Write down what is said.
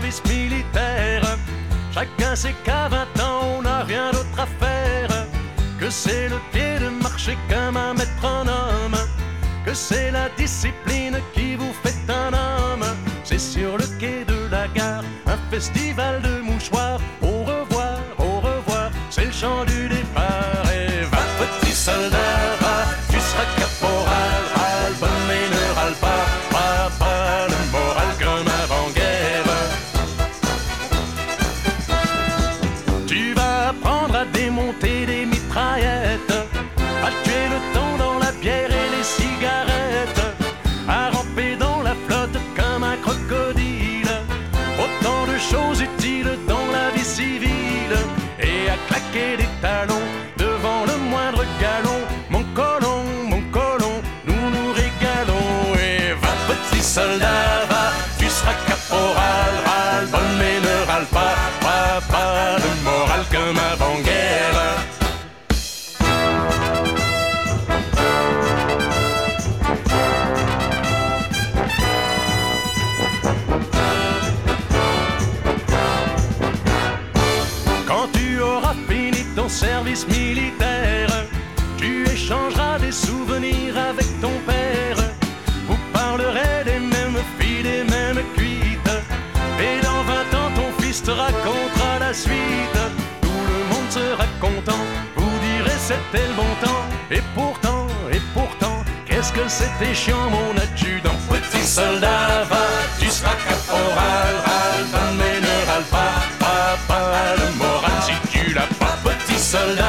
service militaire. Chacun sait qu'à 20 ans on n'a rien d'autre à faire, que c'est le pied de marcher comme un maître en homme, que c'est la discipline qui vous fait un homme. C'est sur le quai de la gare, un festival de mouchoirs. Au revoir, c'est le chant du départ. Et va petit soldat, va, tu seras caporal. Râle, bonne et ne râle pas, pas le moral comme avant-guerre. Tu vas apprendre à démonter des mitraillettes, à tuer le temps dans la bière et les cigarettes, à ramper dans la flotte comme un crocodile. Autant de choses utiles dans la vie civile, et à claquer des talons devant le moindre galon. Mon colon, nous nous régalons. Et va petit soldat, va, tu seras caporal. Râle, bonne mais ne râle pas, pas le moral comme avant-guerre. Quand tu auras fini ton service militaire, tu échangeras des souvenirs avec ton père. Vous parlerez des mêmes filles, des mêmes cuites, et dans 20 ans ton fils te racontera la suite. Tout le monde sera content, vous direz c'était le bon temps. Et pourtant, qu'est-ce que c'était chiant mon adjudant. Petit soldat, va, tu seras caporal. Râle, mais ne râle pas, pas le moral si tu l'as pas. Petit soldat,